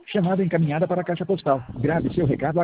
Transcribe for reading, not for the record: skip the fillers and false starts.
Chamada encaminhada para a caixa postal. Grave seu recado